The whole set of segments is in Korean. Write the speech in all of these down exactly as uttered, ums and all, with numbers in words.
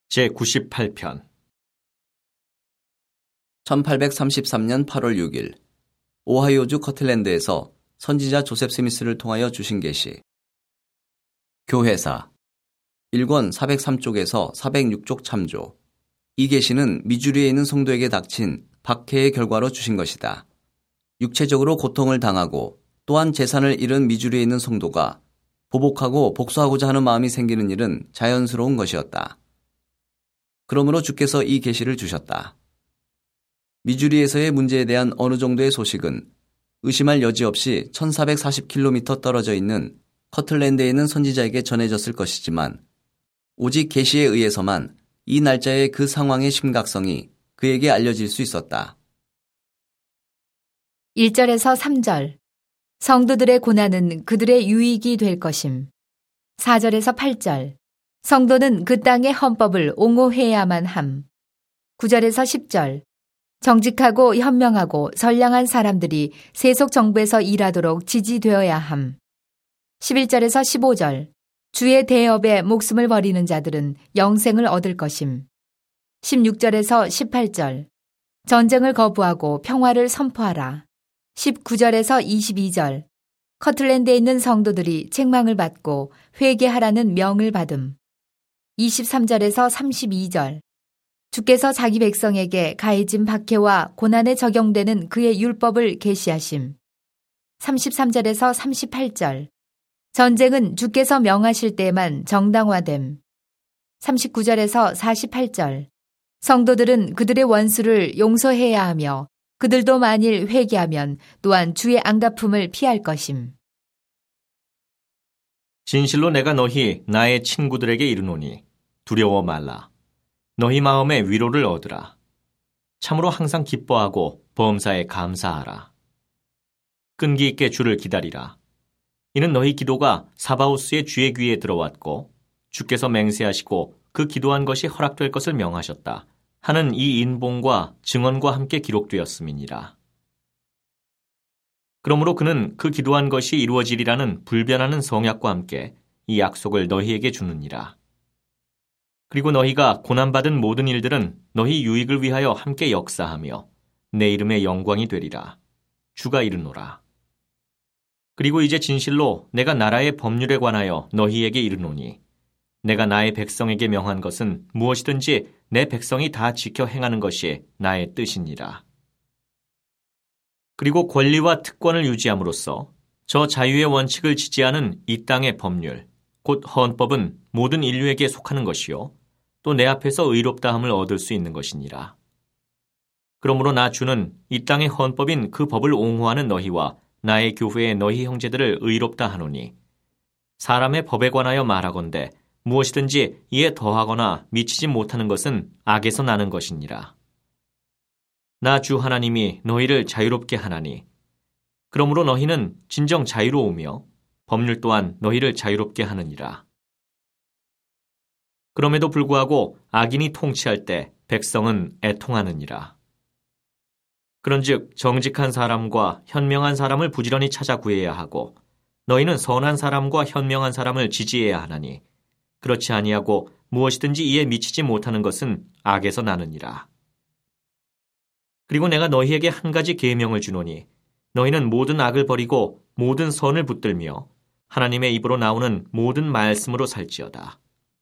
제구십팔 편 천팔백삼십삼 년 팔월 육 일 오하이오주 커틀랜드에서 선지자 조셉 스미스를 통하여 주신 계시. 교회사 일 권 사백삼 쪽에서 사백육 쪽 참조. 이 계시는 미주리에 있는 성도에게 닥친 박해의 결과로 주신 것이다. 육체적으로 고통을 당하고 또한 재산을 잃은 미주리에 있는 성도가 보복하고 복수하고자 하는 마음이 생기는 일은 자연스러운 것이었다. 그러므로 주께서 이 계시를 주셨다. 미주리에서의 문제에 대한 어느 정도의 소식은 의심할 여지 없이 천사백사십 킬로미터 떨어져 있는 커틀랜드에 있는 선지자에게 전해졌을 것이지만 오직 계시에 의해서만 이 날짜의 그 상황의 심각성이 그에게 알려질 수 있었다. 일 절에서 삼 절 성도들의 고난은 그들의 유익이 될 것임. 사 절에서 팔 절 성도는 그 땅의 헌법을 옹호해야만 함. 구 절에서 십 절 정직하고 현명하고 선량한 사람들이 세속 정부에서 일하도록 지지되어야 함. 십일 절에서 십오 절 주의 대업에 목숨을 버리는 자들은 영생을 얻을 것임. 십육 절에서 십팔 절 전쟁을 거부하고 평화를 선포하라. 십구 절에서 이십이 절 커틀랜드에 있는 성도들이 책망을 받고 회개하라는 명을 받음. 이십삼 절에서 삼십이 절 주께서 자기 백성에게 가해진 박해와 고난에 적용되는 그의 율법을 계시하심. 삼십삼 절에서 삼십팔 절 전쟁은 주께서 명하실 때에만 정당화됨. 삼십구 절에서 사십팔 절 성도들은 그들의 원수를 용서해야 하며 그들도 만일 회개하면 또한 주의 앙가품을 피할 것임. 진실로 내가 너희 나의 친구들에게 이르노니 두려워 말라. 너희 마음에 위로를 얻으라. 참으로 항상 기뻐하고 범사에 감사하라. 끈기 있게 주를 기다리라. 이는 너희 기도가 사바오스의 주의 귀에 들어왔고 주께서 맹세하시고 그 기도한 것이 허락될 것을 명하셨다 하는 이 인봉과 증언과 함께 기록되었음이니라. 그러므로 그는 그 기도한 것이 이루어지리라는 불변하는 성약과 함께 이 약속을 너희에게 주느니라. 그리고 너희가 고난받은 모든 일들은 너희 유익을 위하여 함께 역사하며 내 이름의 영광이 되리라. 주가 이르노라. 그리고 이제 진실로 내가 나라의 법률에 관하여 너희에게 이르노니 내가 나의 백성에게 명한 것은 무엇이든지 내 백성이 다 지켜 행하는 것이 나의 뜻이니라. 그리고 권리와 특권을 유지함으로써 저 자유의 원칙을 지지하는 이 땅의 법률, 곧 헌법은 모든 인류에게 속하는 것이요 또 내 앞에서 의롭다함을 얻을 수 있는 것이니라. 그러므로 나 주는 이 땅의 헌법인 그 법을 옹호하는 너희와 나의 교회의 너희 형제들을 의롭다 하노니 사람의 법에 관하여 말하건대 무엇이든지 이에 더하거나 미치지 못하는 것은 악에서 나는 것이니라. 나 주 하나님이 너희를 자유롭게 하나니 그러므로 너희는 진정 자유로우며 법률 또한 너희를 자유롭게 하느니라. 그럼에도 불구하고 악인이 통치할 때 백성은 애통하느니라. 그런즉 정직한 사람과 현명한 사람을 부지런히 찾아 구해야 하고 너희는 선한 사람과 현명한 사람을 지지해야 하나니 그렇지 아니하고 무엇이든지 이에 미치지 못하는 것은 악에서 나느니라. 그리고 내가 너희에게 한 가지 계명을 주노니 너희는 모든 악을 버리고 모든 선을 붙들며 하나님의 입으로 나오는 모든 말씀으로 살지어다.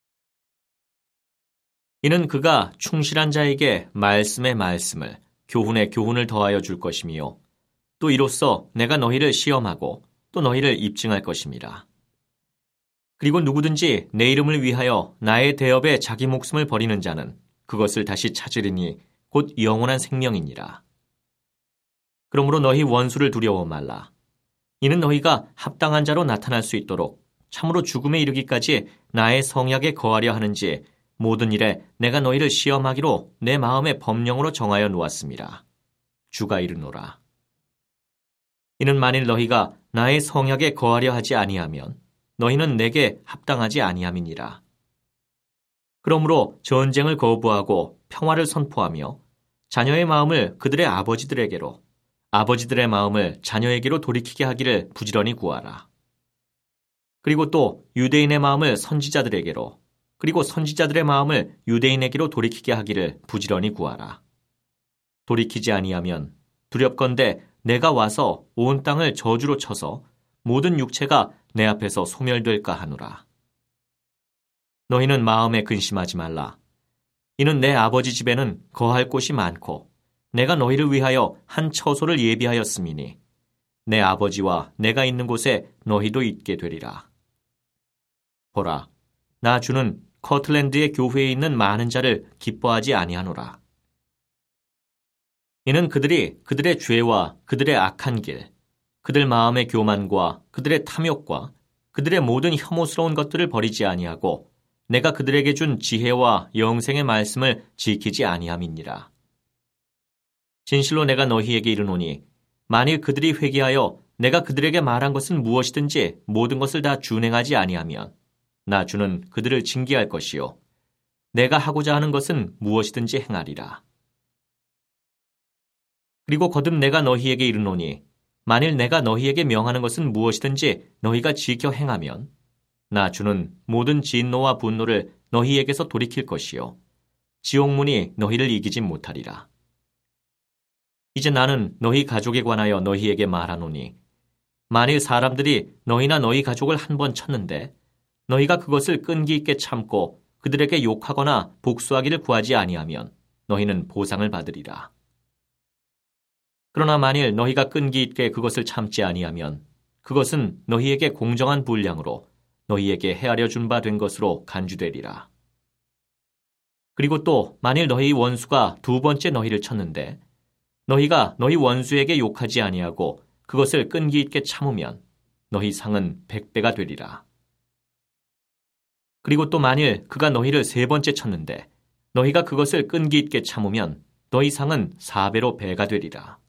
이는 그가 충실한 자에게 말씀의 말씀을 교훈의 교훈을 더하여 줄 것이며 또 이로써 내가 너희를 시험하고 또 너희를 입증할 것임이라. 그리고 누구든지 내 이름을 위하여 나의 대업에 자기 목숨을 버리는 자는 그것을 다시 찾으리니 곧 영원한 생명이니라. 그러므로 너희 원수를 두려워 말라. 이는 너희가 합당한 자로 나타날 수 있도록 참으로 죽음에 이르기까지 나의 성약에 거하려 하는지 모든 일에 내가 너희를 시험하기로 내 마음의 법령으로 정하여 놓았습니다. 주가 이르노라. 이는 만일 너희가 나의 성약에 거하려 하지 아니하면 너희는 내게 합당하지 아니함이니라. 그러므로 전쟁을 거부하고 평화를 선포하며 자녀의 마음을 그들의 아버지들에게로 아버지들의 마음을 자녀에게로 돌이키게 하기를 부지런히 구하라. 그리고 또 유대인의 마음을 선지자들에게로 그리고 선지자들의 마음을 유대인에게로 돌이키게 하기를 부지런히 구하라. 돌이키지 아니하면 두렵건대 내가 와서 온 땅을 저주로 쳐서 모든 육체가 내 앞에서 소멸될까 하노라. 너희는 마음에 근심하지 말라. 이는 내 아버지 집에는 거할 곳이 많고 내가 너희를 위하여 한 처소를 예비하였음이니 내 아버지와 내가 있는 곳에 너희도 있게 되리라. 보라, 나 주는 커틀랜드의 교회에 있는 많은 자를 기뻐하지 아니하노라. 이는 그들이 그들의 죄와 그들의 악한 길, 그들 마음의 교만과 그들의 탐욕과 그들의 모든 혐오스러운 것들을 버리지 아니하고 내가 그들에게 준 지혜와 영생의 말씀을 지키지 아니함이니라. 진실로 내가 너희에게 이르노니 만일 그들이 회개하여 내가 그들에게 말한 것은 무엇이든지 모든 것을 다 준행하지 아니하면 나 주는 그들을 징계할 것이요 내가 하고자 하는 것은 무엇이든지 행하리라. 그리고 거듭 내가 너희에게 이르노니 만일 내가 너희에게 명하는 것은 무엇이든지 너희가 지켜 행하면 나 주는 모든 진노와 분노를 너희에게서 돌이킬 것이요 지옥문이 너희를 이기지 못하리라. 이제 나는 너희 가족에 관하여 너희에게 말하노니 만일 사람들이 너희나 너희 가족을 한 번 쳤는데 너희가 그것을 끈기 있게 참고 그들에게 욕하거나 복수하기를 구하지 아니하면 너희는 보상을 받으리라. 그러나 만일 너희가 끈기 있게 그것을 참지 아니하면 그것은 너희에게 공정한 분량으로 너희에게 헤아려 준 바 된 것으로 간주되리라. 그리고 또 만일 너희 원수가 두 번째 너희를 쳤는데 너희가 너희 원수에게 욕하지 아니하고 그것을 끈기 있게 참으면 너희 상은 백 배가 되리라. 그리고 또 만일 그가 너희를 세 번째 쳤는데 너희가 그것을 끈기 있게 참으면 너희 상은 사 배로 배가 되리라.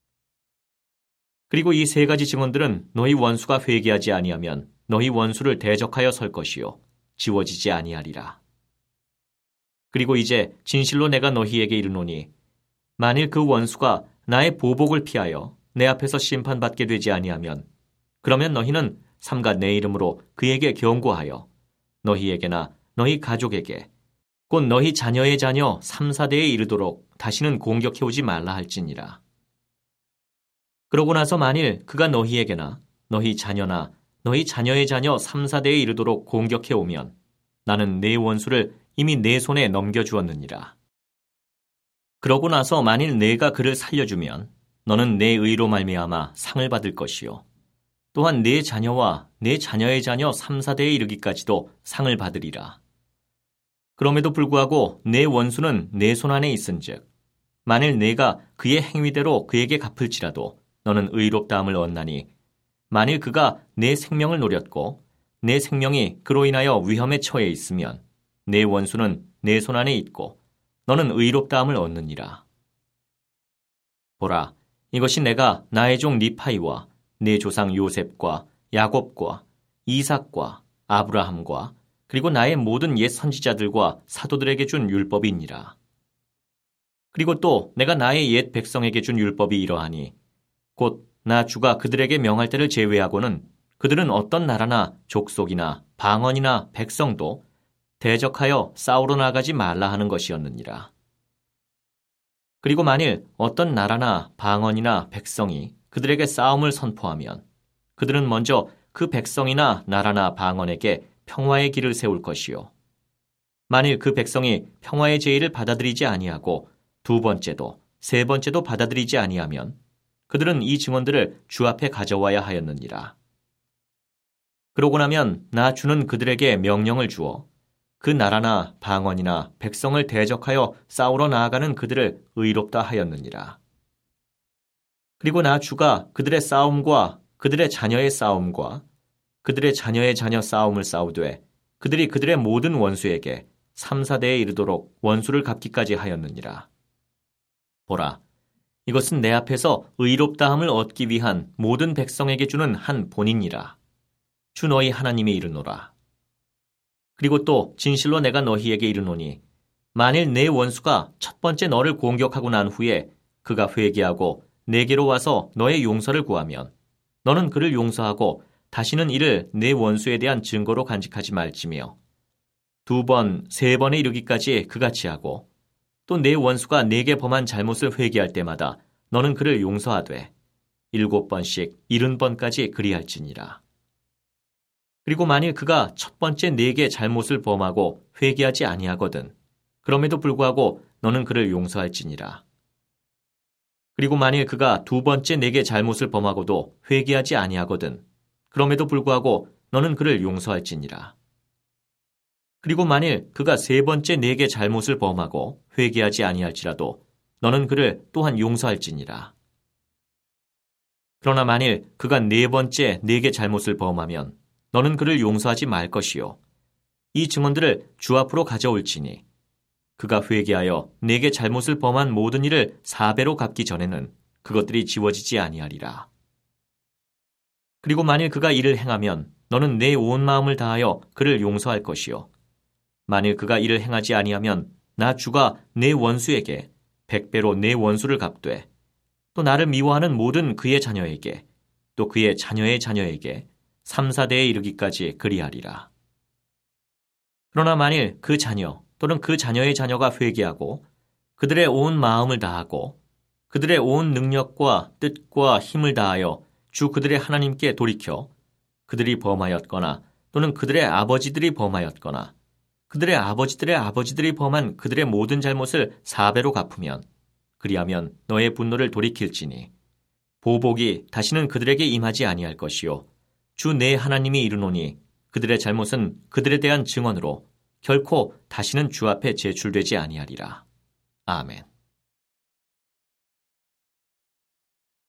그리고 이 세 가지 증언들은 너희 원수가 회개하지 아니하면 너희 원수를 대적하여 설 것이요 지워지지 아니하리라. 그리고 이제 진실로 내가 너희에게 이르노니 만일 그 원수가 나의 보복을 피하여 내 앞에서 심판받게 되지 아니하면 그러면 너희는 삼가 내 이름으로 그에게 경고하여 너희에게나 너희 가족에게 곧 너희 자녀의 자녀 삼, 사대에 이르도록 다시는 공격해오지 말라 할지니라. 그러고 나서 만일 그가 너희에게나 너희 자녀나 너희 자녀의 자녀 삼, 사대에 이르도록 공격해오면 나는 내 원수를 이미 내 손에 넘겨주었느니라. 그러고 나서 만일 내가 그를 살려주면 너는 내 의로 말미암아 상을 받을 것이요 또한 내 자녀와 내 자녀의 자녀 삼, 사대에 이르기까지도 상을 받으리라. 그럼에도 불구하고 내 원수는 내 손 안에 있은즉 만일 내가 그의 행위대로 그에게 갚을지라도 너는 의롭다함을 얻나니 만일 그가 내 생명을 노렸고 내 생명이 그로 인하여 위험에 처해 있으면 내 원수는 내 손 안에 있고 너는 의롭다함을 얻느니라. 보라, 이것이 내가 나의 종 니파이와 내 조상 요셉과 야곱과 이삭과 아브라함과 그리고 나의 모든 옛 선지자들과 사도들에게 준 율법이니라. 그리고 또 내가 나의 옛 백성에게 준 율법이 이러하니 곧 나 주가 그들에게 명할 때를 제외하고는 그들은 어떤 나라나 족속이나 방언이나 백성도 대적하여 싸우러 나가지 말라 하는 것이었느니라. 그리고 만일 어떤 나라나 방언이나 백성이 그들에게 싸움을 선포하면 그들은 먼저 그 백성이나 나라나 방언에게 평화의 길을 세울 것이요 만일 그 백성이 평화의 제의를 받아들이지 아니하고 두 번째도 세 번째도 받아들이지 아니하면 그들은 이 증언들을 주 앞에 가져와야 하였느니라. 그러고 나면 나 주는 그들에게 명령을 주어 그 나라나 방언이나 백성을 대적하여 싸우러 나아가는 그들을 의롭다 하였느니라. 그리고 나 주가 그들의 싸움과 그들의 자녀의 싸움과 그들의 자녀의 자녀 싸움을 싸우되 그들이 그들의 모든 원수에게 삼, 사대에 이르도록 원수를 갚기까지 하였느니라. 보라, 이것은 내 앞에서 의롭다함을 얻기 위한 모든 백성에게 주는 한 본이니라. 주 너희 하나님이 이르노라. 그리고 또 진실로 내가 너희에게 이르노니 만일 내 원수가 첫 번째 너를 공격하고 난 후에 그가 회개하고 내게로 와서 너의 용서를 구하면 너는 그를 용서하고 다시는 이를 내 원수에 대한 증거로 간직하지 말지며 두 번, 세 번에 이르기까지 그같이 하고 또 내 원수가 내게 범한 잘못을 회개할 때마다 너는 그를 용서하되 일곱 번씩 일흔 번까지 그리할지니라. 그리고 만일 그가 첫 번째 내게 잘못을 범하고 회개하지 아니하거든 그럼에도 불구하고 너는 그를 용서할지니라. 그리고 만일 그가 두 번째 내게 잘못을 범하고도 회개하지 아니하거든 그럼에도 불구하고 너는 그를 용서할지니라. 그리고 만일 그가 세 번째 내게 잘못을 범하고 회개하지 아니할지라도 너는 그를 또한 용서할지니라. 그러나 만일 그가 네 번째 내게 잘못을 범하면 너는 그를 용서하지 말 것이요 이 증언들을 주 앞으로 가져올지니 그가 회개하여 내게 잘못을 범한 모든 일을 사배로 갚기 전에는 그것들이 지워지지 아니하리라. 그리고 만일 그가 이를 행하면 너는 내 온 마음을 다하여 그를 용서할 것이요 만일 그가 이를 행하지 아니하면 나 주가 내 원수에게 백배로 내 원수를 갚되 또 나를 미워하는 모든 그의 자녀에게 또 그의 자녀의 자녀에게 삼사대에 이르기까지 그리하리라. 그러나 만일 그 자녀 또는 그 자녀의 자녀가 회개하고 그들의 온 마음을 다하고 그들의 온 능력과 뜻과 힘을 다하여 주 그들의 하나님께 돌이켜 그들이 범하였거나 또는 그들의 아버지들이 범하였거나 그들의 아버지들의 아버지들이 범한 그들의 모든 잘못을 사배로 갚으면 그리하면 너의 분노를 돌이킬지니 보복이 다시는 그들에게 임하지 아니할 것이요 주 내 하나님이 이르노니 그들의 잘못은 그들에 대한 증언으로 결코 다시는 주 앞에 제출되지 아니하리라. 아멘.